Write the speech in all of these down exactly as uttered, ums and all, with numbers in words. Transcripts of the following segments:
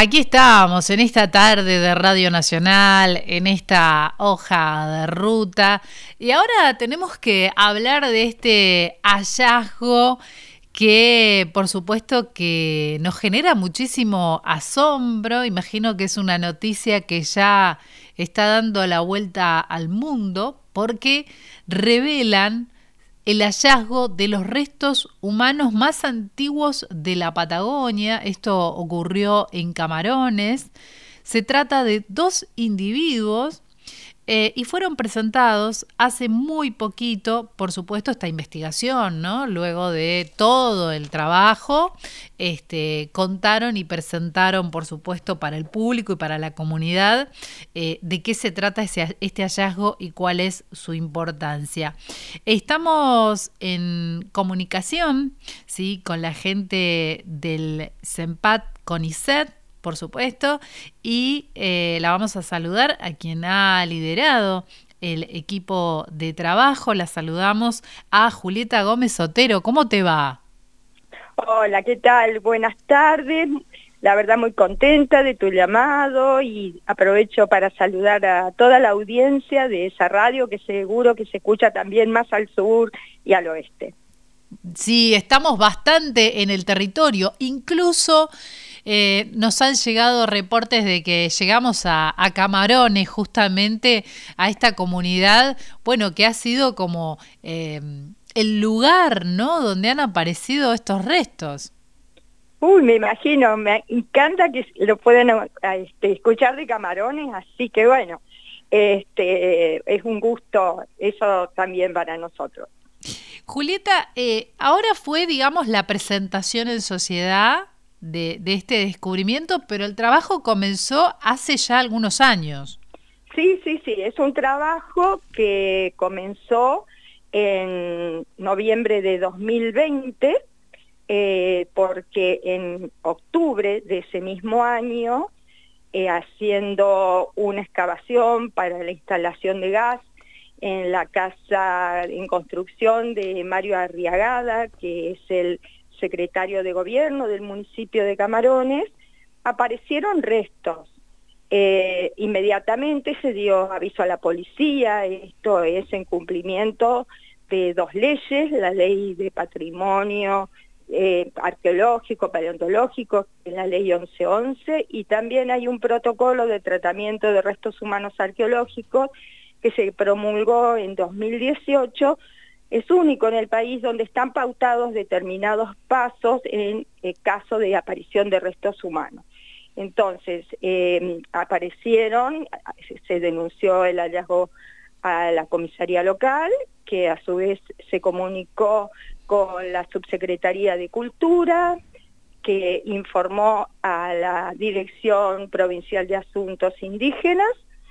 Aquí estamos en esta tarde de Radio Nacional, en esta hoja de ruta, y ahora tenemos que hablar de este hallazgo que por supuesto que nos genera muchísimo asombro. Imagino que es una noticia que ya está dando la vuelta al mundo porque revelan el hallazgo de los restos humanos más antiguos de la Patagonia. Esto ocurrió en Camarones. Se trata de dos individuos eh, y fueron presentados hace muy poquito, por supuesto, esta investigación, ¿no? Luego de todo el trabajo, este, contaron y presentaron, por supuesto, para el público y para la comunidad eh, de qué se trata ese, este hallazgo y cuál es su importancia. Estamos en comunicación, ¿sí?, con la gente del CENPAT CONICET, por supuesto, y eh, la vamos a saludar a quien ha liderado el equipo de trabajo. La saludamos a Julieta Gómez Otero. ¿Cómo te va? Hola, ¿qué tal? Buenas tardes. La verdad muy contenta de tu llamado y aprovecho para saludar a toda la audiencia de esa radio que seguro que se escucha también más al sur y al oeste. Sí, estamos bastante en el territorio, incluso eh, nos han llegado reportes de que llegamos a, a Camarones, justamente a esta comunidad, bueno, que ha sido como eh, el lugar, ¿no?, donde han aparecido estos restos. Uy, me imagino, me encanta que lo pueden este, escuchar de Camarones, así que bueno, este, es un gusto eso también para nosotros. Julieta, eh, ahora fue, digamos, la presentación en sociedad de, de este descubrimiento, pero el trabajo comenzó hace ya algunos años. Sí, sí, sí, es un trabajo que comenzó en noviembre de dos mil veinte, eh, porque en octubre de ese mismo año, eh, haciendo una excavación para la instalación de gas en la casa en construcción de Mario Arriagada, que es el secretario de gobierno del municipio de Camarones, aparecieron restos. Eh, inmediatamente se dio aviso a la policía. Esto es en cumplimiento de dos leyes, la ley de patrimonio eh, arqueológico, paleontológico, la ley once once, y también hay un protocolo de tratamiento de restos humanos arqueológicos que se promulgó en dos mil dieciocho, es único en el país donde están pautados determinados pasos en el caso de aparición de restos humanos. Entonces, eh, aparecieron, se denunció el hallazgo a la comisaría local, que a su vez se comunicó con la Subsecretaría de Cultura, que informó a la Dirección Provincial de Asuntos Indígenas,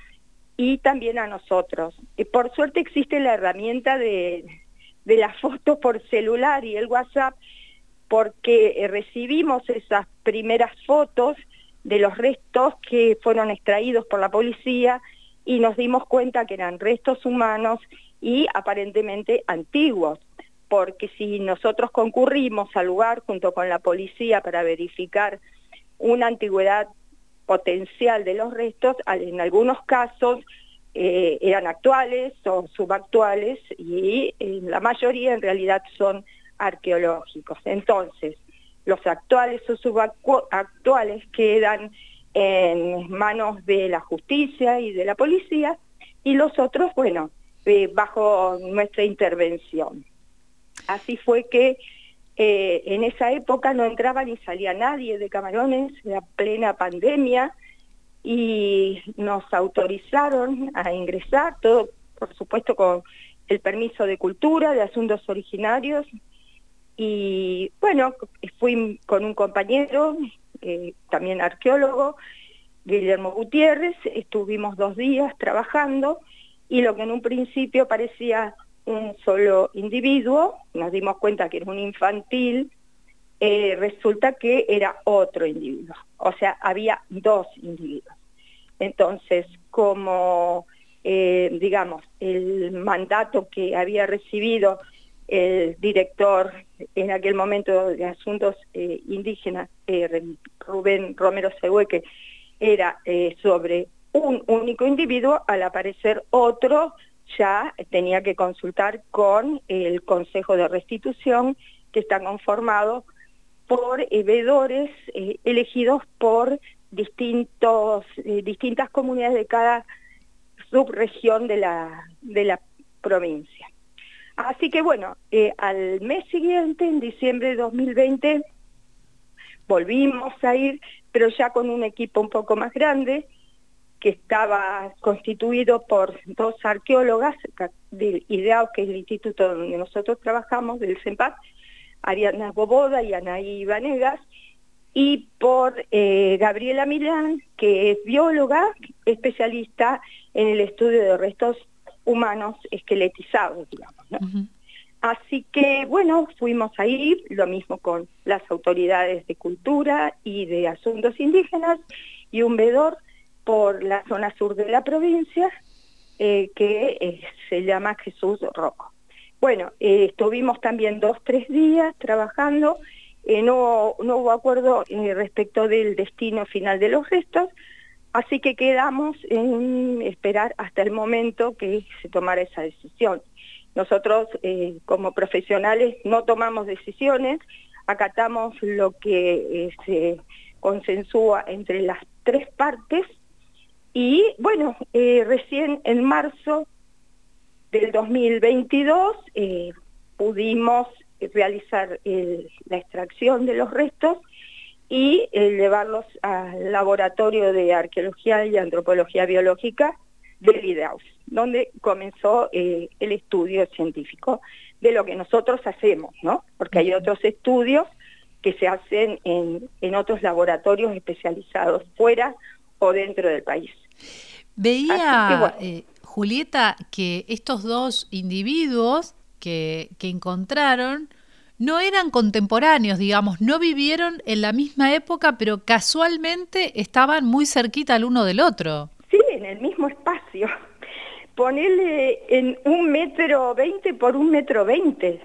y también a nosotros. Y por suerte existe la herramienta de, de la foto por celular y el WhatsApp, porque eh, recibimos esas primeras fotos de los restos que fueron extraídos por la policía y nos dimos cuenta que eran restos humanos y aparentemente antiguos, porque si nosotros concurrimos al lugar junto con la policía para verificar una antigüedad potencial de los restos, en algunos casos eh, eran actuales o subactuales y en la mayoría en realidad son arqueológicos. Entonces, los actuales o subactuales quedan en manos de la justicia y de la policía y los otros, bueno, eh, bajo nuestra intervención. Así fue que Eh, en esa época no entraba ni salía nadie de Camarones, era plena pandemia, y nos autorizaron a ingresar, todo por supuesto con el permiso de Cultura, de Asuntos Originarios, y bueno, fui con un compañero, eh, también arqueólogo, Guillermo Gutiérrez, estuvimos dos días trabajando, y lo que en un principio parecía un solo individuo, nos dimos cuenta que era un infantil, eh, resulta que era otro individuo, o sea, había dos individuos. Entonces, como, eh, digamos, el mandato que había recibido el director en aquel momento de Asuntos eh, Indígenas, eh, Rubén Romero Següe, que era eh, sobre un único individuo. Al aparecer otro, ya tenía que consultar con el Consejo de Restitución, que está conformado por eh, veedores eh, elegidos por distintos, eh, distintas comunidades de cada subregión de la, de la provincia. Así que bueno, eh, al mes siguiente, en diciembre de dos mil veinte, volvimos a ir, pero ya con un equipo un poco más grande, que estaba constituido por dos arqueólogas del IDEAO, que es el instituto donde nosotros trabajamos, del CEMPAT, Ariadna Boboda y Anaí Vanegas, y por eh, Gabriela Milán, que es bióloga, especialista en el estudio de restos humanos esqueletizados, digamos, ¿no? Uh-huh. Así que, bueno, fuimos ahí, lo mismo con las autoridades de cultura y de asuntos indígenas, y un veedor por la zona sur de la provincia, eh, que eh, se llama Jesús Rocco. Bueno, eh, estuvimos también dos, tres días trabajando. Eh, no, no hubo acuerdo eh, respecto del destino final de los restos, así que quedamos en esperar hasta el momento que se tomara esa decisión. Nosotros, eh, como profesionales, no tomamos decisiones, acatamos lo que eh, se consensúa entre las tres partes, y bueno, eh, recién en marzo del dos mil veintidós eh, pudimos realizar el, la extracción de los restos y eh, llevarlos al laboratorio de arqueología y antropología biológica del IDEAO, donde comenzó eh, el estudio científico de lo que nosotros hacemos, ¿no? Porque hay otros estudios que se hacen en, en otros laboratorios especializados, fuera o dentro del país. Veía, que, bueno, eh, Julieta, que estos dos individuos que, que encontraron no eran contemporáneos, digamos, no vivieron en la misma época, pero casualmente estaban muy cerquita el uno del otro. Sí, en el mismo espacio. Ponele en un metro veinte por un metro veinte.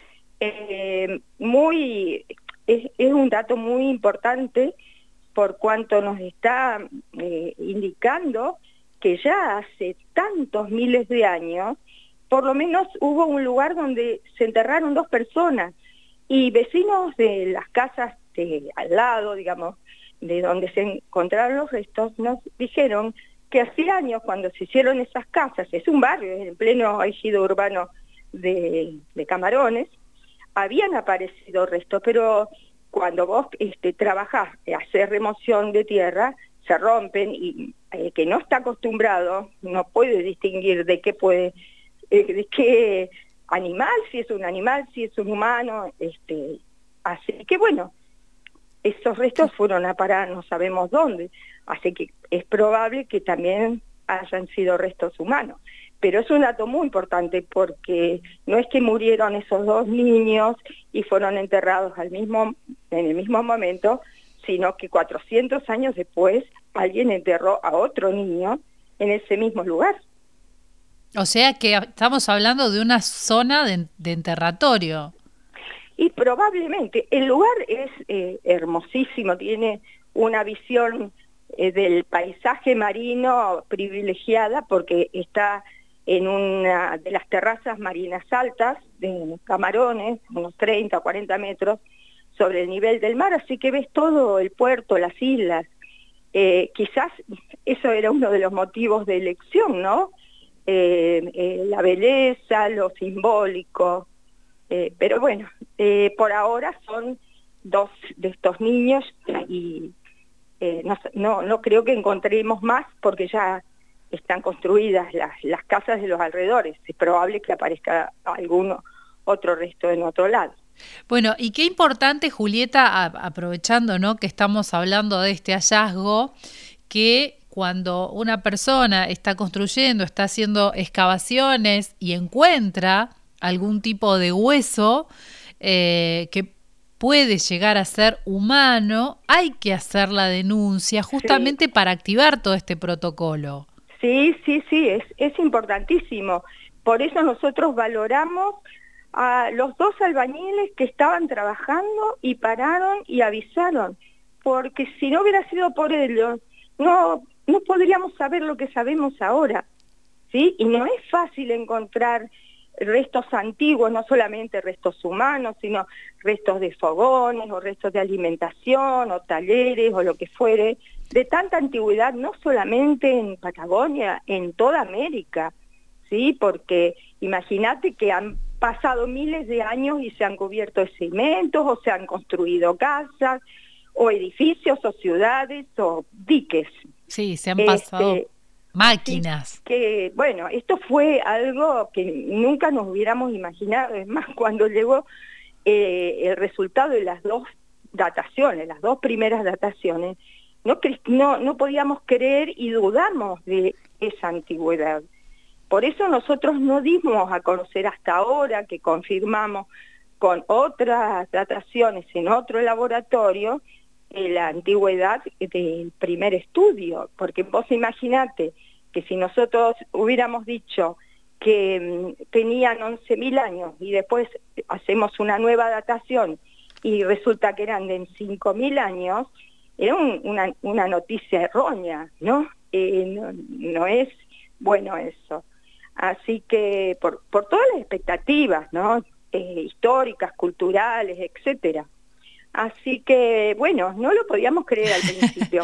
Eh, muy, es, es un dato muy importante por cuanto nos está eh, indicando que ya hace tantos miles de años, por lo menos hubo un lugar donde se enterraron dos personas, y vecinos de las casas de al lado, digamos, de donde se encontraron los restos, nos dijeron que hacía años, cuando se hicieron esas casas, es un barrio, es en pleno ejido urbano de, de Camarones, habían aparecido restos, pero cuando vos este, trabajás, hacer remoción de tierra, se rompen, y el que no está acostumbrado no puede distinguir de qué puede, eh, de qué animal, si es un animal, si es un humano, este, así que bueno, esos restos fueron a parar no sabemos dónde, así que es probable que también hayan sido restos humanos. Pero es un dato muy importante, porque no es que murieron esos dos niños y fueron enterrados al mismo, en el mismo momento, sino que cuatrocientos años después alguien enterró a otro niño en ese mismo lugar. O sea que estamos hablando de una zona de, de enterratorio. Y probablemente, el lugar es eh, hermosísimo, tiene una visión eh, del paisaje marino privilegiada, porque está en una de las terrazas marinas altas de Camarones, unos treinta o cuarenta metros sobre el nivel del mar, así que ves todo el puerto, las islas. Eh, quizás eso era uno de los motivos de elección, ¿no? Eh, eh, la belleza, lo simbólico, eh, pero bueno, eh, por ahora son dos de estos niños, y eh, no, no, no creo que encontremos más, porque ya están construidas las, las casas de los alrededores. Es probable que aparezca algún otro resto en otro lado. Bueno, y qué importante, Julieta, a, aprovechando, ¿no?, que estamos hablando de este hallazgo, que cuando una persona está construyendo, está haciendo excavaciones y encuentra algún tipo de hueso eh, que puede llegar a ser humano, hay que hacer la denuncia justamente sí, para activar todo este protocolo. Sí, sí, sí, es, es importantísimo. Por eso nosotros valoramos a los dos albañiles que estaban trabajando y pararon y avisaron, porque si no hubiera sido por ellos, no, no podríamos saber lo que sabemos ahora, ¿sí? Y no es fácil encontrar restos antiguos, no solamente restos humanos, sino restos de fogones o restos de alimentación o talleres o lo que fuere, de tanta antigüedad, no solamente en Patagonia, en toda América, ¿sí? Porque imagínate que han pasado miles de años y se han cubierto de cementos o se han construido casas o edificios o ciudades o diques. Sí, se han pasado este, máquinas. Que bueno, esto fue algo que nunca nos hubiéramos imaginado. Es más, cuando llegó eh, el resultado de las dos dataciones, las dos primeras dataciones, no, no, no podíamos creer y dudamos de esa antigüedad. Por eso nosotros no dimos a conocer hasta ahora, que confirmamos con otras dataciones en otro laboratorio, eh, la antigüedad del primer estudio, porque vos imaginate que si nosotros hubiéramos dicho que mm, tenían once mil años y después hacemos una nueva datación y resulta que eran de cinco mil años, era un, una, una noticia errónea, ¿no? Eh, no, no es bueno eso. Así que por, por todas las expectativas, ¿no? Eh, históricas, culturales, etcétera. Así que, bueno, no lo podíamos creer al principio,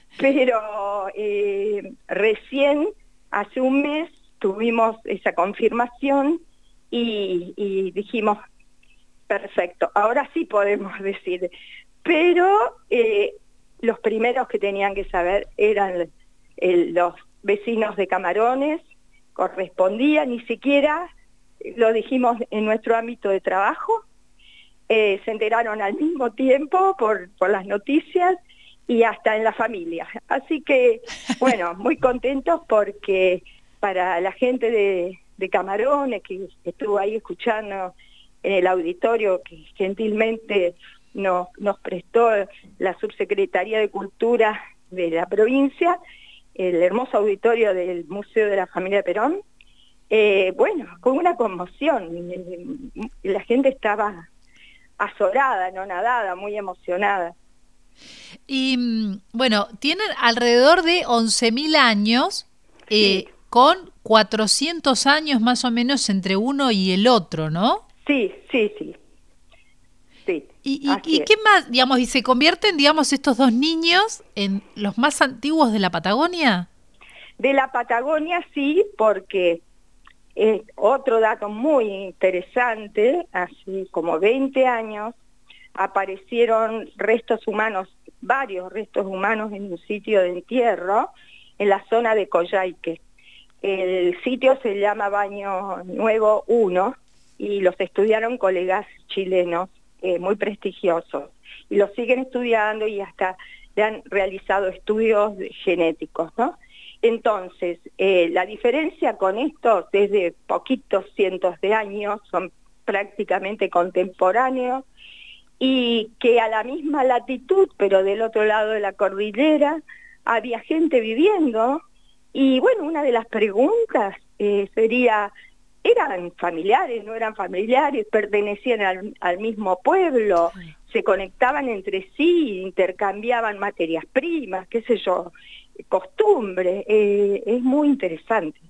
pero eh, recién, hace un mes, tuvimos esa confirmación y, y dijimos, perfecto, ahora sí podemos decir. Pero eh, los primeros que tenían que saber eran el, los vecinos de Camarones, correspondía, ni siquiera lo dijimos en nuestro ámbito de trabajo, eh, se enteraron al mismo tiempo por, por las noticias y hasta en la familia. Así que, bueno, muy contentos porque para la gente de, de Camarones, que estuvo ahí escuchando en el auditorio, que gentilmente nos, nos prestó la Subsecretaría de Cultura de la provincia, el hermoso auditorio del Museo de la Familia Perón, eh, bueno, con una conmoción, la gente estaba azorada, anonadada, muy emocionada. Y bueno, tienen alrededor de once mil años, eh, sí. Con cuatrocientos años más o menos entre uno y el otro, ¿no? Sí, sí, sí. Sí, ¿Y, y, ¿y qué más, digamos, y se convierten, digamos, estos dos niños en los más antiguos de la Patagonia? De la Patagonia sí, porque eh, otro dato muy interesante, hace como veinte años, aparecieron restos humanos, varios restos humanos en un sitio de entierro, en la zona de Coyhaique. El sitio se llama Baño Nuevo uno y los estudiaron colegas chilenos, Eh, muy prestigiosos, y los siguen estudiando y hasta le han realizado estudios genéticos, ¿no? Entonces, eh, la diferencia con estos, desde poquitos cientos de años, son prácticamente contemporáneos, y que a la misma latitud, pero del otro lado de la cordillera, había gente viviendo, y bueno, una de las preguntas eh, sería, ¿eran familiares, no eran familiares, pertenecían al, al mismo pueblo, sí. Se conectaban entre sí, intercambiaban materias primas, qué sé yo, costumbres? Eh, es muy interesante.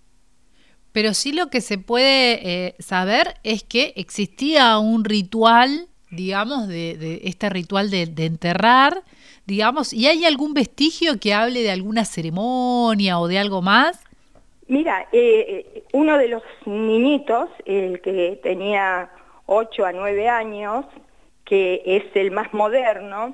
Pero sí lo que se puede eh, saber es que existía un ritual, digamos, de, de este ritual de, de enterrar, digamos, ¿y hay algún vestigio que hable de alguna ceremonia o de algo más? Mira, eh, uno de los niñitos, el que tenía ocho a nueve años, que es el más moderno,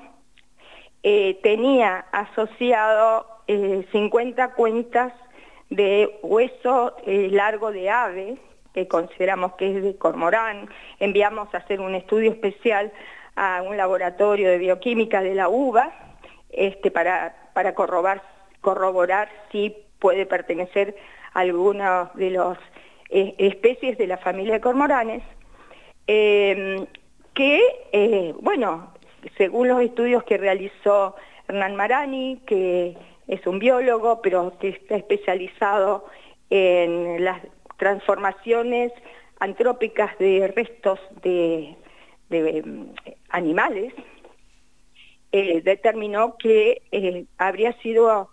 eh, tenía asociado eh, cincuenta cuentas de hueso eh, largo de ave, que consideramos que es de cormorán. Enviamos a hacer un estudio especial a un laboratorio de bioquímica de la UBA este, para, para corroborar, corroborar si puede pertenecer algunas de las eh, especies de la familia de cormoranes, eh, que, eh, bueno, según los estudios que realizó Hernán Marani, que es un biólogo, pero que está especializado en las transformaciones antrópicas de restos de, de um, animales, eh, determinó que eh, habría sido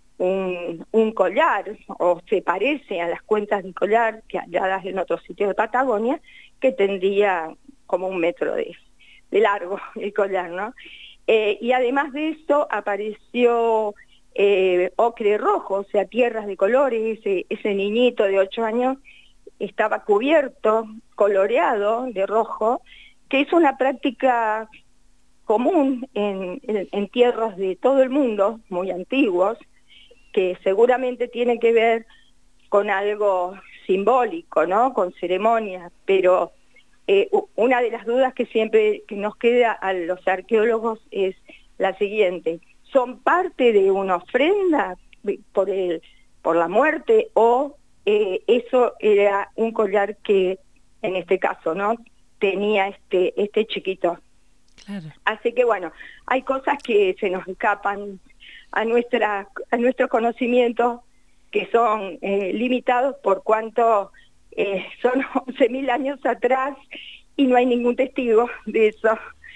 un, un collar, o se parece a las cuentas de collar que halladas en otros sitios de Patagonia, que tendría como un metro de, de largo el collar, ¿no? Eh, y además de eso apareció eh, ocre rojo, o sea, tierras de colores. Ese, ese niñito de ocho años estaba cubierto, coloreado de rojo, que es una práctica común en, en, en tierras de todo el mundo, muy antiguos, que seguramente tiene que ver con algo simbólico, ¿no? Con ceremonias, pero eh, una de las dudas que siempre que nos queda a los arqueólogos es la siguiente: ¿son parte de una ofrenda por, el, por la muerte o eh, eso era un collar que, en este caso, ¿no?, tenía este, este chiquito? Claro. Así que bueno, hay cosas que se nos escapan a, nuestra, a nuestro conocimiento, que son eh, limitados por cuanto eh, son once mil años atrás y no hay ningún testigo de eso.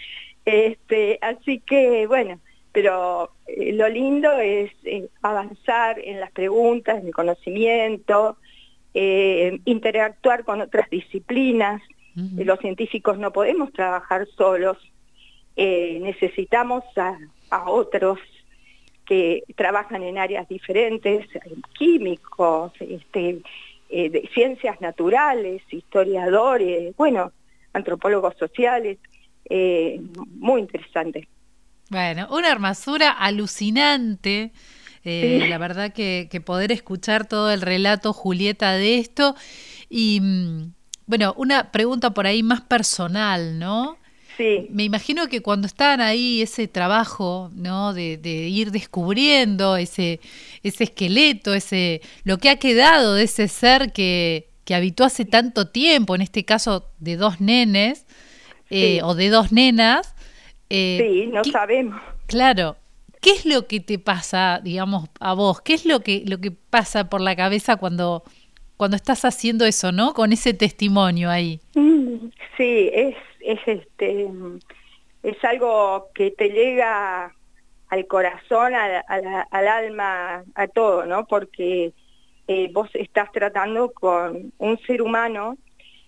Este, así que bueno, pero eh, lo lindo es eh, avanzar en las preguntas, en el conocimiento, eh, interactuar con otras disciplinas. Uh-huh. Los científicos no podemos trabajar solos, eh, necesitamos a, a otros que trabajan en áreas diferentes, químicos, este, eh, de ciencias naturales, historiadores, bueno, antropólogos sociales, eh, muy interesante. Bueno, una hermosura alucinante, eh, sí. La verdad que, que poder escuchar todo el relato, Julieta, de esto. Y bueno, una pregunta por ahí más personal, ¿no? Sí. Me imagino que cuando estaban ahí, ese trabajo, ¿no?, de, de ir descubriendo ese, ese esqueleto, ese, lo que ha quedado de ese ser que, que habitó hace tanto tiempo, en este caso de dos nenes, eh, sí. o de dos nenas. Eh, sí, no ¿qué, sabemos. Claro. ¿Qué es lo que te pasa, digamos, a vos? ¿Qué es lo que, lo que pasa por la cabeza cuando, cuando estás haciendo eso, ¿no?, con ese testimonio ahí? Mm, sí, es... es este es algo que te llega al corazón, a, a la, al alma, a todo, ¿no? Porque eh, vos estás tratando con un ser humano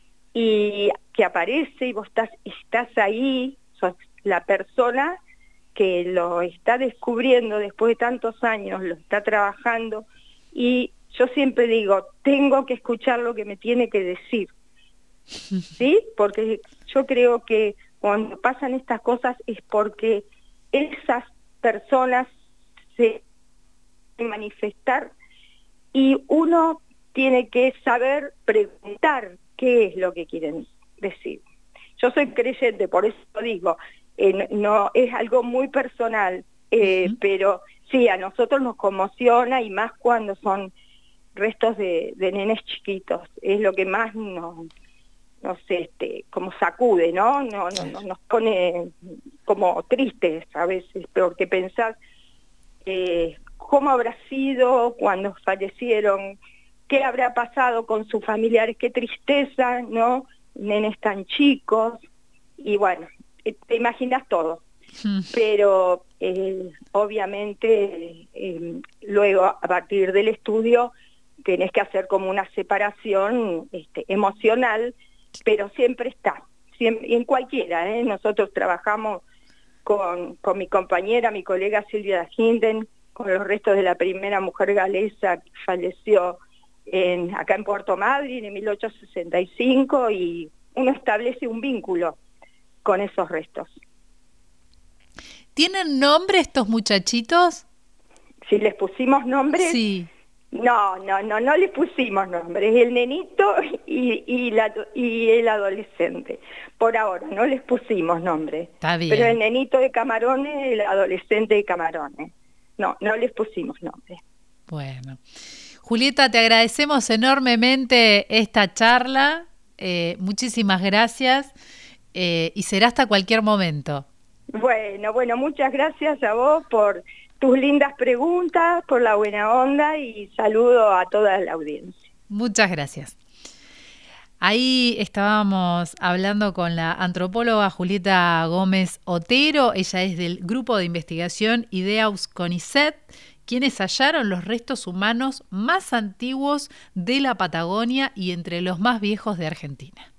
y que aparece y vos estás, estás ahí, sos la persona que lo está descubriendo después de tantos años, lo está trabajando, y yo siempre digo, tengo que escuchar lo que me tiene que decir. ¿Sí? Porque yo creo que cuando pasan estas cosas es porque esas personas se manifestar y uno tiene que saber preguntar qué es lo que quieren decir. Yo soy creyente, por eso digo, eh, no es algo muy personal, eh, uh-huh. pero sí, a nosotros nos conmociona, y más cuando son restos de, de nenes chiquitos, es lo que más nos... no sé, este, como sacude, ¿no? No, no, no nos pone como tristes a veces, porque pensar eh, cómo habrá sido cuando fallecieron, qué habrá pasado con sus familiares, qué tristeza, ¿no? Nenes tan chicos, y bueno, te imaginas todo. Hmm. Pero eh, obviamente eh, luego a partir del estudio tenés que hacer como una separación este, emocional, pero siempre está, siempre, en cualquiera, ¿eh? Nosotros trabajamos con, con mi compañera, mi colega Silvia Hinden, con los restos de la primera mujer galesa que falleció en, acá en Puerto Madryn en mil ochocientos sesenta y cinco, y uno establece un vínculo con esos restos. ¿Tienen nombre estos muchachitos? Si les pusimos nombres... Sí. No, no, no, no le pusimos nombres, el nenito y, y, la, y el adolescente. Por ahora no les pusimos nombres. Está bien. Pero el nenito de Camarones, el adolescente de Camarones. No, no les pusimos nombres. Bueno. Julieta, te agradecemos enormemente esta charla. Eh, muchísimas gracias. Eh, y será hasta cualquier momento. Bueno, bueno, muchas gracias a vos por tus lindas preguntas, por la buena onda, y saludo a toda la audiencia. Muchas gracias. Ahí estábamos hablando con la antropóloga Julieta Gómez Otero. Ella es del grupo de investigación Ideaus CONICET, quienes hallaron los restos humanos más antiguos de la Patagonia y entre los más viejos de Argentina.